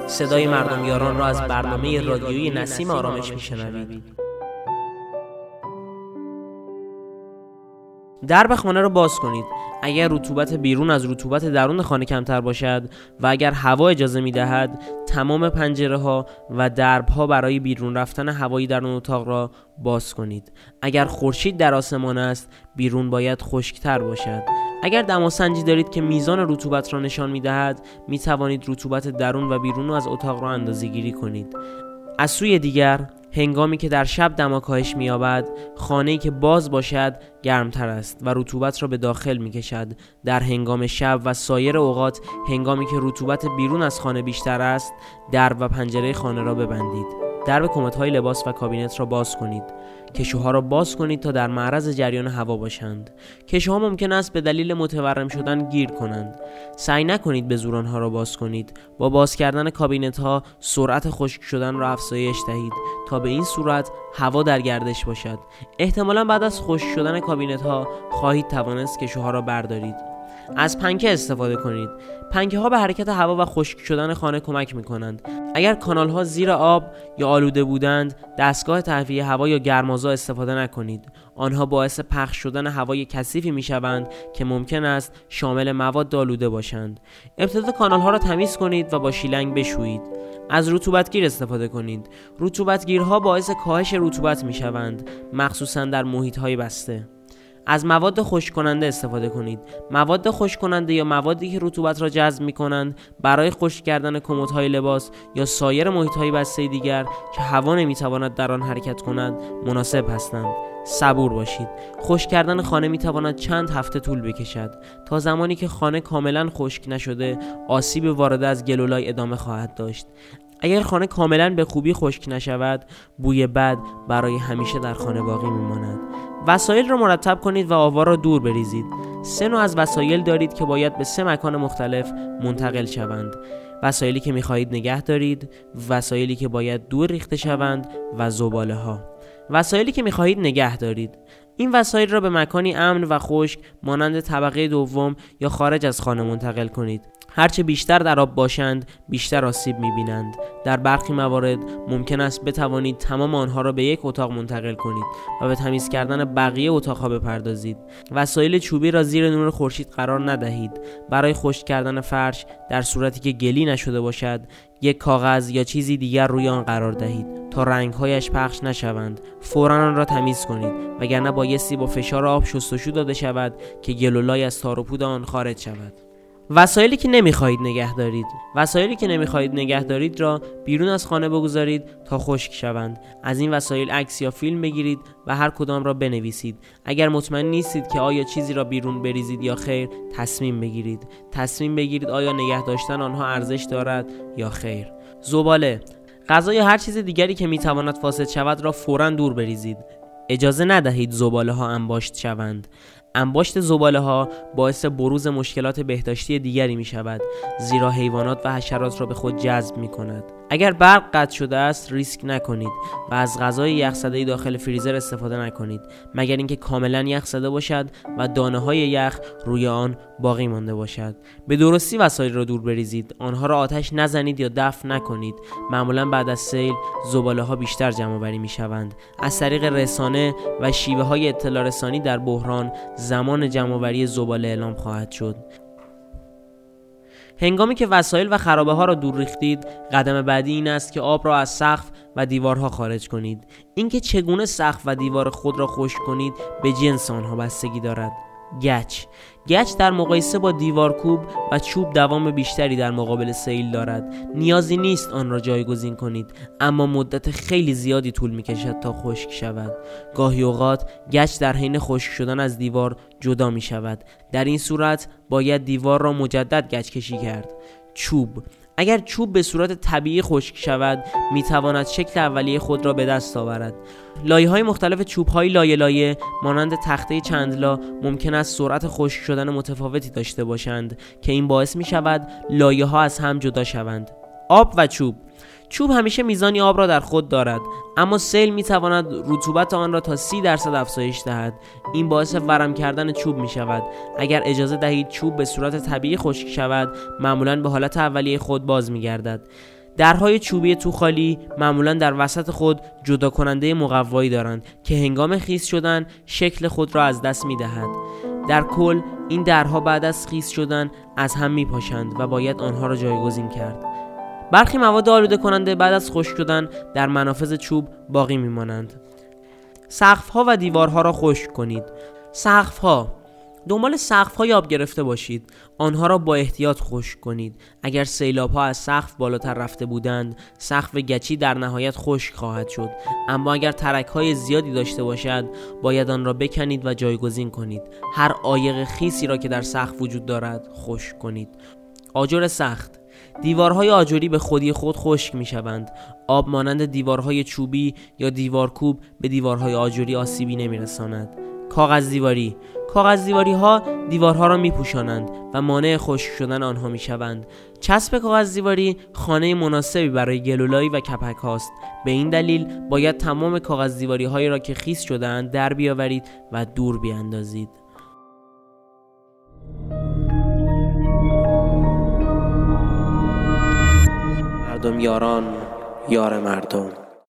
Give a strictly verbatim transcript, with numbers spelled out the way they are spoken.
صدای مردمیاران را از برنامه رادیویی نسیم آرامش میشنوید. درب خانه را باز کنید. اگر رطوبت بیرون از رطوبت درون خانه کمتر باشد و اگر هوا اجازه می‌دهد، تمام پنجره‌ها و درب‌ها برای بیرون رفتن هوای درون اتاق را باز کنید. اگر خورشید در آسمان است، بیرون باید خشک‌تر باشد. اگر دماسنجی دارید که میزان رطوبت را نشان می‌دهد، می‌توانید رطوبت درون و بیرون از اتاق را اندازه‌گیری کنید. از سوی دیگر، هنگامی که در شب دما کاهش می‌یابد، خانه‌ای که باز باشد گرمتر است و رطوبت را به داخل می‌کشد. در هنگام شب و سایر اوقات، هنگامی که رطوبت بیرون از خانه بیشتر است، درب و پنجره خانه را ببندید. درب کمدهای لباس و کابینت را باز کنید. کشوها را باز کنید تا در معرض جریان هوا باشند. کشوها ممکن است به دلیل متورم شدن گیر کنند. سعی نکنید به زور آنها را باز کنید. با باز کردن کابینت ها سرعت خشک شدن را افزایش دهید تا به این صورت هوا در گردش باشد. احتمالاً بعد از خشک شدن کابینت ها خواهید توانست کشوها را بردارید. از پنکه استفاده کنید. پنکه ها به حرکت هوا و خشک شدن خانه کمک می کنند. اگر کانال ها زیر آب یا آلوده بودند، دستگاه تهویه هوا یا گرمازا استفاده نکنید. آنها باعث پخش شدن هوای کثیفی می شوند که ممکن است شامل مواد آلوده باشند. ابتدا کانال ها را تمیز کنید و با شیلنگ بشویید. از رطوبتگیر استفاده کنید. رطوبتگیرها باعث کاهش رطوبت می شوند، مخصوصا در محیط های بسته. از مواد خشک کننده استفاده کنید. مواد خشک کننده یا موادی که رطوبت را جذب می‌کنند برای خشک کردن کمدهای لباس یا سایر محیط‌های بسته دیگر که هوا نمی‌تواند در آن حرکت کند مناسب هستند. صبور باشید. خشک کردن خانه می‌تواند چند هفته طول بکشد. تا زمانی که خانه کاملاً خشک نشده، آسیب وارد از گل و لای ادامه خواهد داشت. اگر خانه کاملاً به خوبی خشک نشود، بوی بد برای همیشه در خانه باقی می‌ماند. وسایل را مرتب کنید و آوار را دور بریزید. سه نوع از وسایل دارید که باید به سه مکان مختلف منتقل شوند. وسایلی که می‌خواهید نگه دارید، وسایلی که باید دور ریخته شوند و زباله‌ها. وسایلی که می‌خواهید نگه دارید. این وسایل را به مکانی امن و خشک مانند طبقه دوم یا خارج از خانه منتقل کنید. هرچه بیشتر در آب باشند، بیشتر آسیب می‌بینند. در برخی موارد ممکن است بتوانید تمام آنها را به یک اتاق منتقل کنید و به تمیز کردن بقیه اتاق‌ها بپردازید. وسایل چوبی را زیر نور خورشید قرار ندهید. برای خشک کردن فرش، در صورتی که گلی نشده باشد، یک کاغذ یا چیزی دیگر روی آن قرار دهید تا رنگ‌هایش پخش نشوند. فوراً آن را تمیز کنید، وگرنه بایستی با فشار آب شستشو داده شود که گل و لای از تار و پود آن خارج شود. وسایلی که نمیخواهید نگه دارید. وسایلی که نمیخواهید نگه دارید را بیرون از خانه بگذارید تا خشک شوند. از این وسایل عکس یا فیلم بگیرید و هر کدام را بنویسید. اگر مطمئن نیستید که آیا چیزی را بیرون بریزید یا خیر، تصمیم بگیرید. تصمیم بگیرید آیا نگه داشتن آنها ارزش دارد یا خیر. زباله، غذا یا هر چیز دیگری که میتواند فاسد شود را فوراً دور بریزید. اجازه ندهید زباله ها انباشت شوند. انباشت زباله ها باعث بروز مشکلات بهداشتی دیگری می شود، زیرا حیوانات و حشرات را به خود جذب می کند. اگر برق قطع شده است، ریسک نکنید و از غذای یخزده داخل فریزر استفاده نکنید مگر اینکه کاملا یخزده باشد و دانه های یخ روی آن باقی مانده باشد. به درستی وسایل را دور بریزید. آنها را آتش نزنید یا دفن نکنید. معمولا بعد از سیل زباله ها بیشتر جمع آوری می شوند. از طریق رسانه و شیوه های اطلاع رسانی در بحران زمان جمع‌آوری زباله اعلام خواهد شد. هنگامی که وسایل و خرابه ها را دور ریختید، قدم بعدی این است که آب را از سقف و دیوارها خارج کنید. اینکه چگونه سقف و دیوار خود را خشک کنید به جنس آنها بستگی دارد. گچ گچ در مقایسه با دیوارکوب و چوب دوام بیشتری در مقابل سیل دارد. نیازی نیست آن را جایگزین کنید، اما مدت خیلی زیادی طول می‌کشد تا خشک شود. گاهی اوقات گچ در حین خشک شدن از دیوار جدا می‌شود. در این صورت باید دیوار را مجدد گچ کشی کرد. چوب اگر چوب به صورت طبیعی خشک شود، میتواند شکل اولیه خود را به دست آورد. لایه‌های مختلف چوب‌های لایه لایه مانند تخته چندلا ممکن است سرعت خشک شدن متفاوتی داشته باشند که این باعث می‌شود لایه‌ها از هم جدا شوند. آب و چوب چوب همیشه میزانی آب را در خود دارد، اما سیل میتواند رطوبت آن را تا سی درصد افزایش دهد. این باعث ورم کردن چوب می شود. اگر اجازه دهید چوب به صورت طبیعی خشک شود، معمولاً به حالت اولیه خود باز می گردد. درهای چوبی توخالی معمولا در وسط خود جدا کننده مقوایی دارند که هنگام خیس شدن شکل خود را از دست می‌دهد. در کل این درها بعد از خیس شدن از هم می‌پاشند و باید آنها را جایگزین کرد. برخی مواد آلوده کننده بعد از خشک شدن در منافذ چوب باقی می‌مانند. سقف‌ها و دیوارها را خشک کنید. سقف‌ها دنبال سقف‌های آب گرفته باشید. آنها را با احتیاط خشک کنید. اگر سیلاب‌ها از سقف بالاتر رفته بودند، سقف گچی در نهایت خشک خواهد شد. اما اگر ترک‌های زیادی داشته باشد، باید آن را بکنید و جایگزین کنید. هر عایق خیسی را که در سقف وجود دارد، خشک کنید. آجر سخت. دیوارهای آجری به خودی خود خشک می‌شوند. آب مانند دیوارهای چوبی یا دیوارکوب به دیوارهای آجری آسیبی نمی‌رساند. کاغذ دیواری. کاغذ دیواری ها دیوارها را می پوشانند و مانع خشک شدن آنها می شوند. چسب کاغذ دیواری خانه مناسبی برای گلولایی و کپک هاست. به این دلیل باید تمام کاغذ دیواری هایی را که خیس شده‌اند در بیاورید و دور بیاندازید. مردم یاران، یار مردم.